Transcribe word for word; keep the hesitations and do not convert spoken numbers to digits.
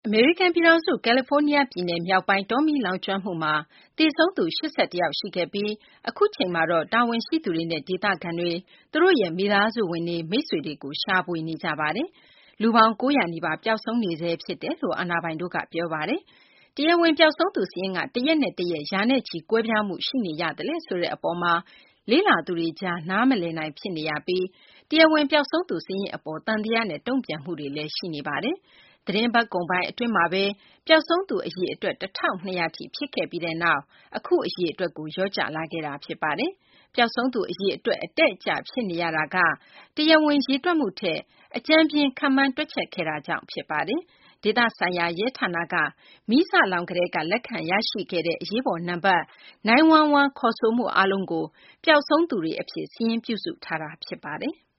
အမေရိကန်ပြည်ထောင်စု ကယ်လီဖိုးနီးယားပြည်နယ်မြောက်ပိုင်း တောမီးလောင်ကျွမ်းမှုမှာသေဆုံးသူ ၈၁ ယောက်ရှိခဲ့ပြီး အခုချိန်မှာတော့ တာဝန်ရှိသူတွေနဲ့ ဒေသခံတွေ သူတို့ရဲ့ မိသားစုဝင်တွေ၊ မိတ်ဆွေတွေကို ရှာဖွေနေကြပါတယ်။ လူပေါင်း ၉၀၀ နီးပါး ပျောက်ဆုံးနေဆဲဖြစ်တယ်လို့ အာဏာပိုင်တို့က ပြောပါတယ်။ တရားဝင် ပျောက်ဆုံးသူစာရင်းက တရက်နဲ့တရက် ရာနဲ့ချီ ကွဲပြားမှုရှိနေရသလဲဆိုတဲ့အပေါ်မှာ လေ့လာသူတွေကြား နားမလည်နိုင်ဖြစ်နေရပြီး တရားဝင် ပျောက်ဆုံးသူစာရင်းအပေါ် သံသယနဲ့ တုံ့ပြန်မှုတွေလည်း ရှိနေပါတယ်။ သီတင်းပတ်ကုန်ပိုင်းအတွင်းမှာပဲ ပျောက်ဆုံးသူအရေအတွက် ၁၂၀၀ ထိဖြစ်ခဲ့ပြီးနောက် အခု အရေအတွက်ကို လျော့ကျလာခဲ့တာ ဖြစ်ပါတယ်။ ပျောက်ဆုံးသူအရေအတွက် အတက်အကျဖြစ်နေရတာက တရားဝင်ရေတွက်မှုထက် အကြမ်းဖျဉ်း ခန့်မှန်းတွက်ချက်ခဲ့တာကြောင့် ဖြစ်ပါတယ်။ ဒေသဆိုင်ရာရဲဌာနက မီးစလောင်ကတည်းက လက်ခံရရှိခဲ့တဲ့ အရေးပေါ်နံပါတ် ၉၁၁ ခေါ်ဆိုမှုအားလုံးကို ပျောက်ဆုံးသူတွေအဖြစ် စာရင်းပြုစုထားတာ ဖြစ်ပါတယ်။